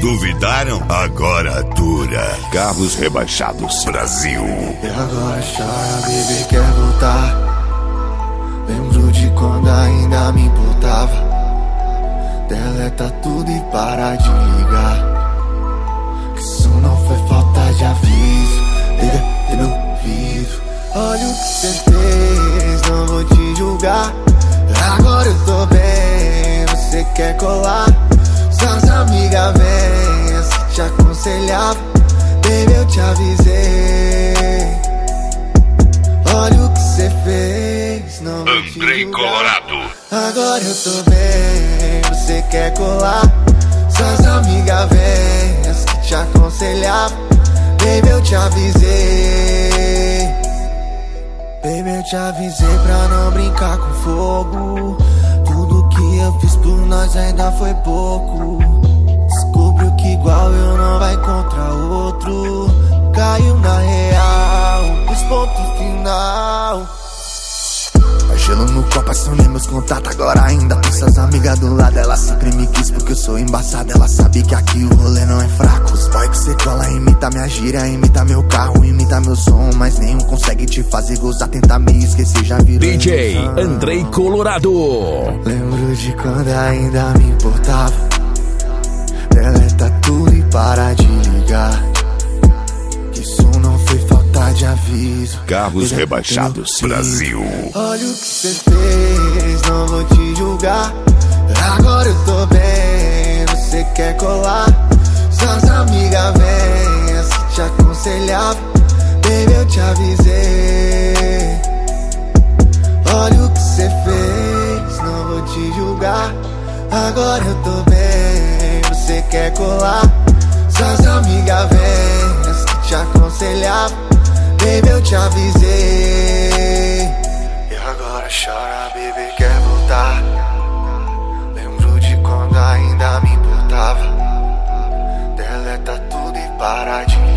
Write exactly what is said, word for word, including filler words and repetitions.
Duvidaram? Agora dura. Carros Rebaixados Brasil. E agora chora, baby, quer voltar. Lembro de quando ainda me importava. Deleta tudo e para de ligar. Que isso não foi falta de aviso. Liga e não vivo. Olha o que cê fez, não vou te julgar. Agora eu tô bem, você quer colar. Suas amigas velhas que te aconselhavam. Baby, eu te avisei. Olha o que cê fez, não vou te Andrei julgar. Colorado. Agora eu tô bem, você quer colar. Suas amigas velhas que te aconselhavam. Baby, eu te avisei. Baby, eu te avisei pra não brincar com fogo. Tudo que eu fiz por nós ainda foi pouco. Descobriu que igual eu não vai contra outro. Caiu na real, os pontos final. Gelo no copo, acionei meus contatos. Agora ainda tem suas amigas do lado. Ela sempre me quis porque eu sou embaçado. Ela sabe que aqui o rolê não é fraco. Os boy que cê cola imita minha gíria, imita meu carro, imita meu som. Mas nenhum consegue te fazer gozar, tentar me esquecer, já virou D J ilusão. Andrei Colorado. Lembro de quando ainda me importava. Deleta tudo e para de ligar. Que isso não foi falta de aviso. Carros Rebaixados Brasil. Olha o que cê fez, não vou te julgar. Agora eu tô bem, você quer colar. Suas amigas velhas que te aconselhavam. Baby, eu te avisei. Olha o que cê fez, não vou te julgar. Agora eu tô bem, você quer colar. Suas amigas velhas que te aconselhavam. Baby, eu te avisei. E agora chora, baby, quer voltar. Lembro de quando ainda me importava. Deleta tudo e para de